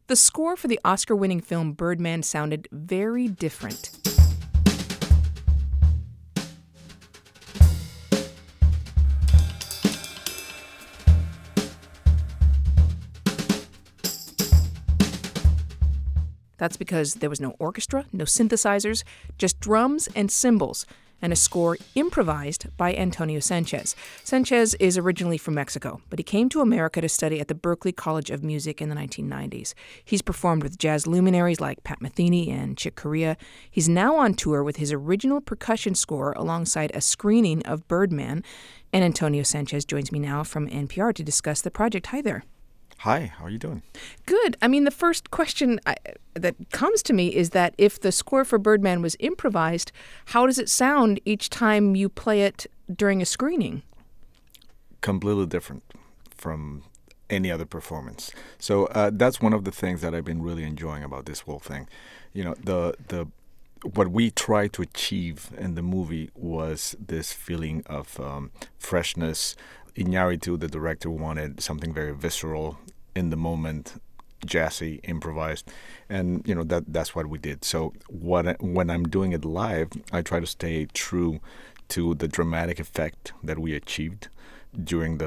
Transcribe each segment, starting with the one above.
The score for the Oscar-winning film Birdman sounded very different. That's because there was no orchestra, no synthesizers, just drums and cymbals, and a score improvised by Antonio Sanchez. Sanchez is originally from Mexico, but he came to America to study at the Berklee College of Music in the 1990s. He's performed with jazz luminaries like Pat Metheny and Chick Corea. He's now on tour with his original percussion score alongside a screening of Birdman. And Antonio Sanchez joins me now from NPR to discuss the project. Hi there. Hi, how are you doing? Good. I mean, the first question that comes to me is that if the score for Birdman was improvised, how does it sound each time you play it during a screening? Completely different from any other performance. So that's one of the things that I've been really enjoying about this whole thing. You know, the what we tried to achieve in the movie was this feeling of freshness. Iñárritu, the director, wanted something very visceral, in the moment, jazzy, improvised, and that's what we did. So when I'm doing it live, I try to stay true to the dramatic effect that we achieved during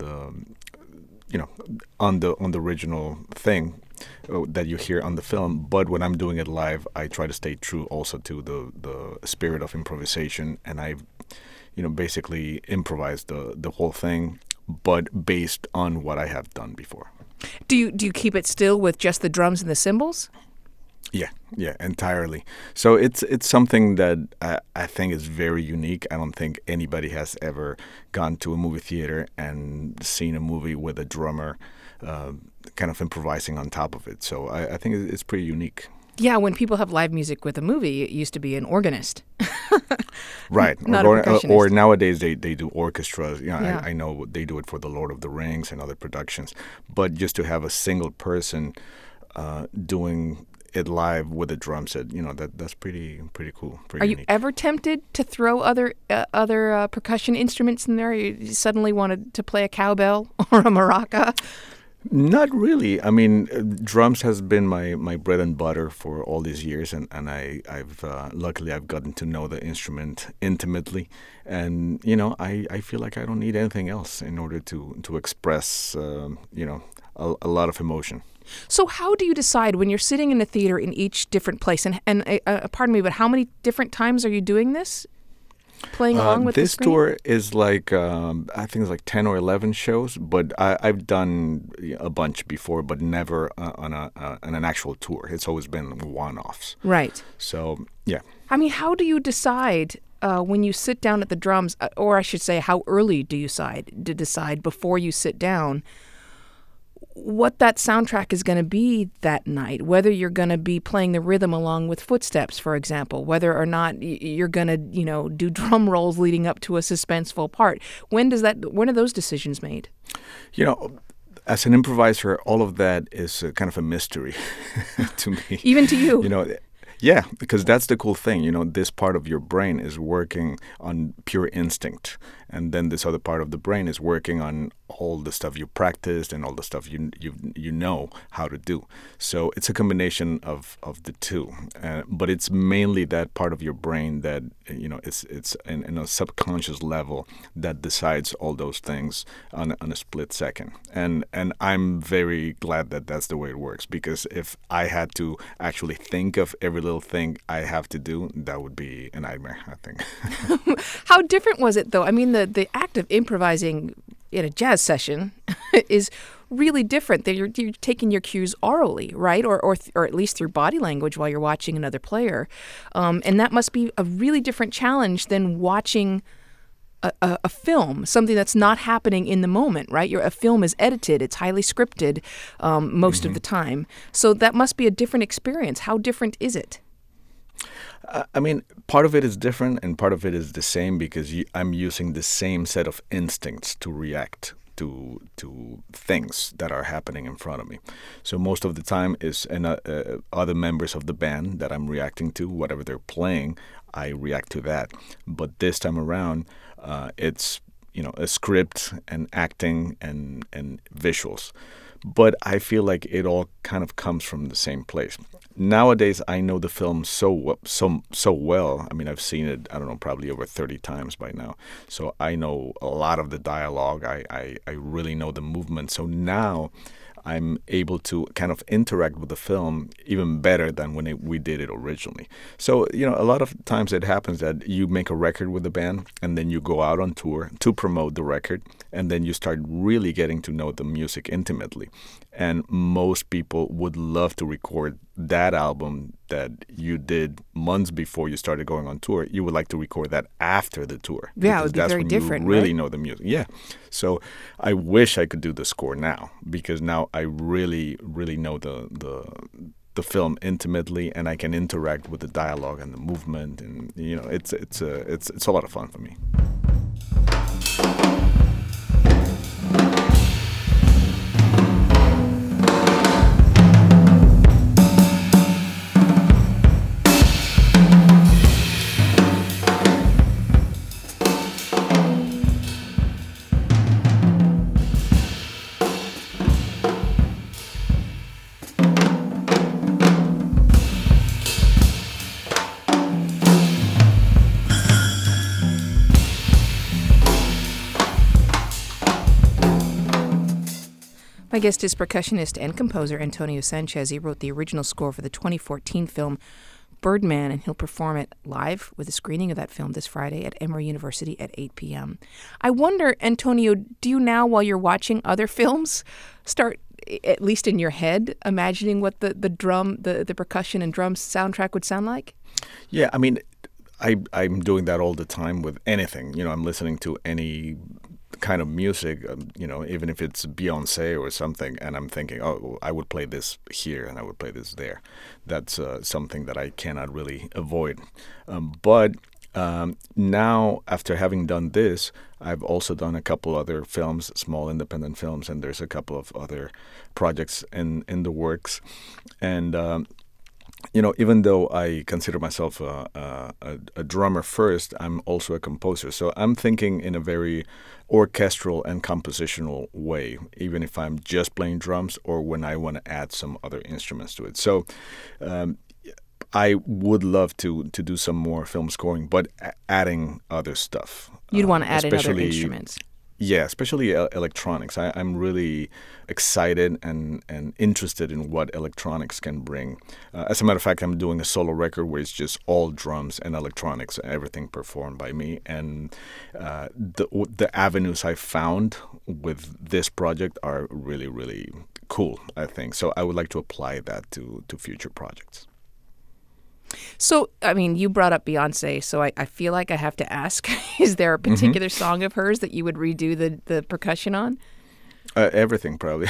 on the original thing that you hear on the film. But when I'm doing it live, I try to stay true also to the spirit of improvisation, and I basically improvise the whole thing, but based on what I have done before. Do you keep it still with just the drums and the cymbals? Yeah, entirely. So it's something that I think is very unique. I don't think anybody has ever gone to a movie theater and seen a movie with a drummer kind of improvising on top of it. So I think it's pretty unique. Yeah, when people have live music with a movie, it used to be an organist. Right. Not a percussionist. Or nowadays they do orchestras. Yeah. I know they do it for The Lord of the Rings and other productions. But just to have a single person doing it live with a drum set, that's pretty cool. Are unique. You ever tempted to throw other percussion instruments in there? You suddenly wanted to play a cowbell or a maraca? Not really. I mean, drums has been my bread and butter for all these years, and I've luckily I've gotten to know the instrument intimately, and I feel like I don't need anything else in order to express a lot of emotion. So how do you decide when you're sitting in a theater in each different place? And pardon me, but how many different times are you doing this? Playing along with this the screen? tour is like I think it's like 10 or 11 shows, but I've done a bunch before, but never on an actual tour. It's always been one-offs. Right. So yeah. I mean, how do you decide when you sit down at the drums, or I should say, how early do you decide before you sit down what that soundtrack is going to be that night, whether you're going to be playing the rhythm along with footsteps, for example, whether or not you're going to, do drum rolls leading up to a suspenseful part. When are those decisions made? As an improviser, all of that is kind of a mystery to me. Even to you? Yeah, because that's the cool thing. This part of your brain is working on pure instinct, and then this other part of the brain is working on all the stuff you practiced and all the stuff you know how to do. So it's a combination of the two, but it's mainly that part of your brain that it's in a subconscious level that decides all those things on a split second. And I'm very glad that that's the way it works, because if I had to actually think of every little thing I have to do, that would be a nightmare, I think. How different was it, though? I mean, the act of improvising in a jazz session is really different. You're taking your cues orally, right? Or at least through body language while you're watching another player. And that must be a really different challenge than watching a film, something that's not happening in the moment, right? A film is edited. It's highly scripted most of the time. So that must be a different experience. How different is it? I mean, part of it is different and part of it is the same, because I'm using the same set of instincts to react to things that are happening in front of me. So most of the time is other members of the band that I'm reacting to, whatever they're playing, I react to that. But this time around, it's a script and acting and visuals. but I feel like it all kind of comes from the same place. Nowadays, I know the film so well. I mean, I've seen it, I don't know, probably over 30 times by now. So I know a lot of the dialogue. I really know the movement. So now I'm able to kind of interact with the film even better than when we did it originally. So, a lot of times it happens that you make a record with a band and then you go out on tour to promote the record, and then you start really getting to know the music intimately. And most people would love to record that album that you did months before you started going on tour. You would like to record that after the tour. Yeah, it would be that's very when different, you really right? know the music. Yeah. So I wish I could do the score now, because now I really, really know the film intimately, and I can interact with the dialogue and the movement, and it's a lot of fun for me. My guest is percussionist and composer Antonio Sanchez. He wrote the original score for the 2014 film Birdman, and he'll perform it live with a screening of that film this Friday at Emory University at 8 p.m. I wonder, Antonio, do you now, while you're watching other films, start, at least in your head, imagining what the percussion and drums soundtrack would sound like? Yeah, I mean, I'm doing that all the time with anything. I'm listening to any kind of music, even if it's Beyonce or something, and I'm thinking, oh, I would play this here and I would play this there. That's something that I cannot really avoid. But now, after having done this, I've also done a couple other films, small independent films, and there's a couple of other projects in the works. And even though I consider myself a drummer first, I'm also a composer. So I'm thinking in a very orchestral and compositional way, even if I'm just playing drums or when I want to add some other instruments to it. So I would love to do some more film scoring, but adding other stuff. You'd want to add in other especially instruments. Yeah, especially electronics. I'm really excited and interested in what electronics can bring. As a matter of fact, I'm doing a solo record where it's just all drums and electronics, everything performed by me. And the avenues I found with this project are really, really cool, I think. So I would like to apply that to future projects. So, I mean, you brought up Beyonce, so I feel like I have to ask, is there a particular song of hers that you would redo the percussion on? Everything, probably.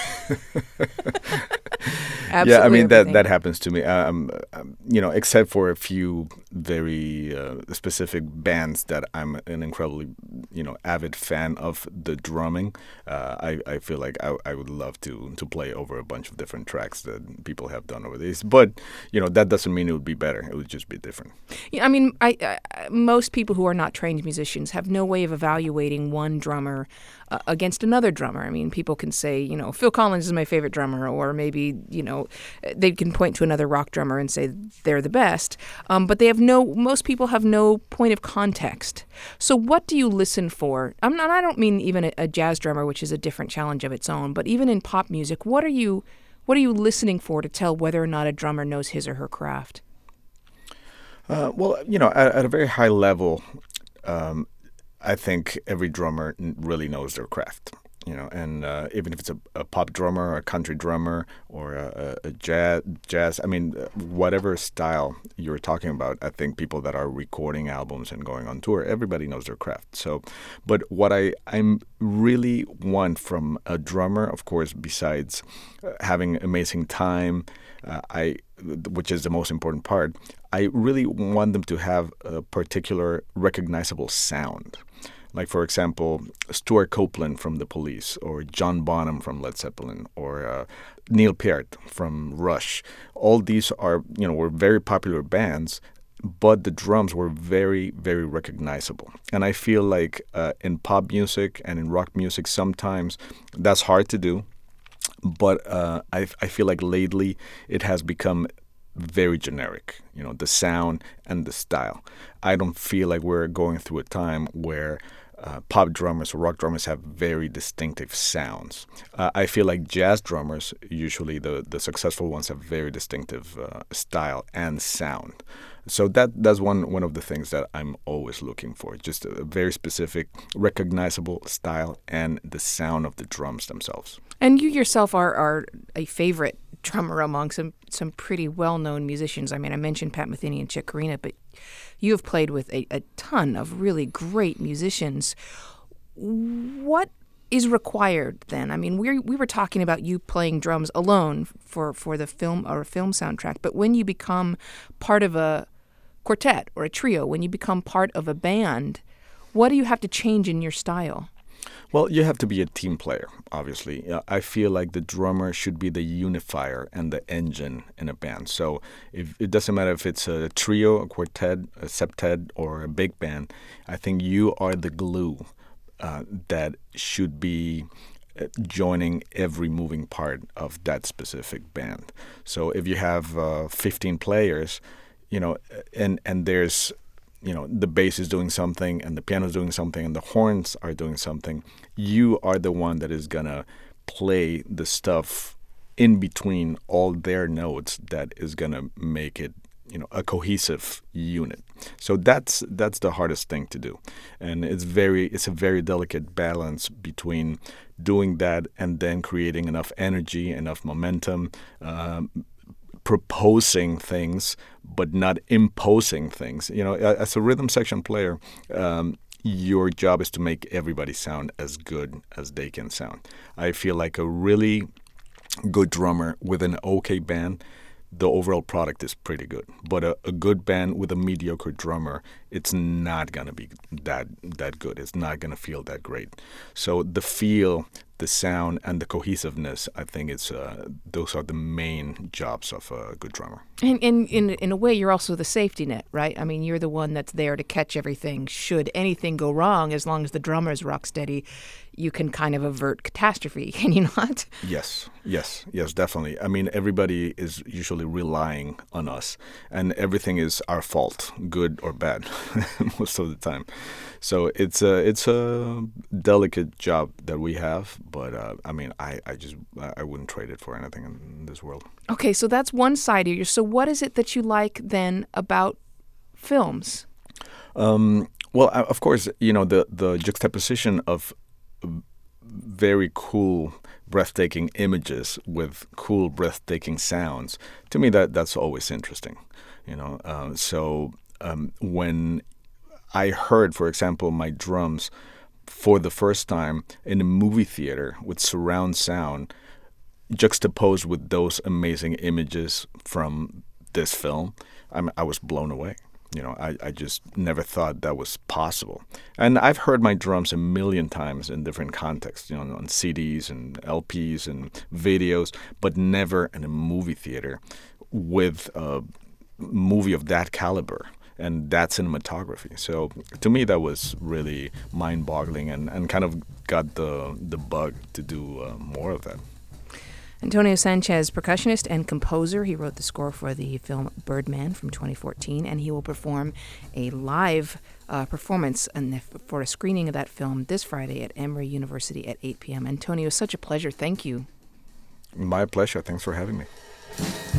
Absolutely. Yeah, I mean, everything. that happens to me. Except for a few very specific bands that I'm an incredibly, avid fan of the drumming. I feel like I would love to play over a bunch of different tracks that people have done over these. But, that doesn't mean it would be better. It would just be different. Yeah, I mean, most people who are not trained musicians have no way of evaluating one drummer against another drummer. I mean, people can say, Phil Collins is my favorite drummer, or maybe, they can point to another rock drummer and say they're the best. But most people have no point of context. So what do you listen for? I don't mean even a jazz drummer, which is a different challenge of its own, but even in pop music, what are you listening for to tell whether or not a drummer knows his or her craft? Well, at a very high level, I think every drummer really knows their craft. And even if it's a pop drummer, or a country drummer, or a jazz, I mean, whatever style you're talking about, I think people that are recording albums and going on tour, everybody knows their craft. So, but what I'm really want from a drummer, of course, besides having amazing time, which is the most important part, I really want them to have a particular recognizable sound. Like, for example, Stuart Copeland from The Police, or John Bonham from Led Zeppelin, or Neil Peart from Rush. All these were very popular bands, but the drums were very, very recognizable. And I feel like in pop music and in rock music, sometimes that's hard to do. But I feel like lately it has become very generic, the sound and the style. I don't feel like we're going through a time where pop drummers or rock drummers have very distinctive sounds. I feel like jazz drummers, usually the successful ones, have very distinctive style and sound. So that's one of the things that I'm always looking for, just a very specific, recognizable style and the sound of the drums themselves. And you yourself are a favorite drummer among some pretty well-known musicians. I mean, I mentioned Pat Metheny and Chick Corea, but you have played with a ton of really great musicians. What is required then? I mean, we were talking about you playing drums alone for the film or a film soundtrack, but when you become part of a quartet or a trio, when you become part of a band, what do you have to change in your style? Well, you have to be a team player, obviously. I feel like the drummer should be the unifier and the engine in a band. So it doesn't matter if it's a trio, a quartet, a septet, or a big band. I think you are the glue that should be joining every moving part of that specific band. So if you have 15 players, and there's the bass is doing something and the piano is doing something and the horns are doing something, you are the one that is going to play the stuff in between all their notes that is going to make it a cohesive unit. So that's the hardest thing to do. And it's a very delicate balance between doing that and then creating enough energy, enough momentum, proposing things but not imposing things. As a rhythm section player, your job is to make everybody sound as good as they can sound. I feel like a really good drummer with an okay band, the overall product is pretty good. But a good band with a mediocre drummer, it's not going to be that good. It's not going to feel that great. So the feel, the sound, and the cohesiveness, I think those are the main jobs of a good drummer. And in a way, you're also the safety net, right? I mean, you're the one that's there to catch everything. Should anything go wrong, as long as the drummer's rock steady, you can kind of avert catastrophe, can you not? Yes, definitely. I mean, everybody is usually relying on us, and everything is our fault, good or bad, most of the time. So it's a delicate job that we have, but I mean, I wouldn't trade it for anything in this world. Okay, so that's one side of you. So what is it that you like then about films? Well, of course, the juxtaposition of very cool, breathtaking images with cool, breathtaking sounds. To me, that's always interesting. So when I heard, for example, my drums for the first time in a movie theater with surround sound, juxtaposed with those amazing images from this film, I was blown away. I just never thought that was possible. And I've heard my drums a million times in different contexts, on CDs and LPs and videos, but never in a movie theater with a movie of that caliber and that cinematography. So to me, that was really mind-boggling and kind of got the bug to do more of that. Antonio Sanchez, percussionist and composer. He wrote the score for the film Birdman from 2014, and he will perform a live performance for a screening of that film this Friday at Emory University at 8 p.m. Antonio, such a pleasure. Thank you. My pleasure. Thanks for having me.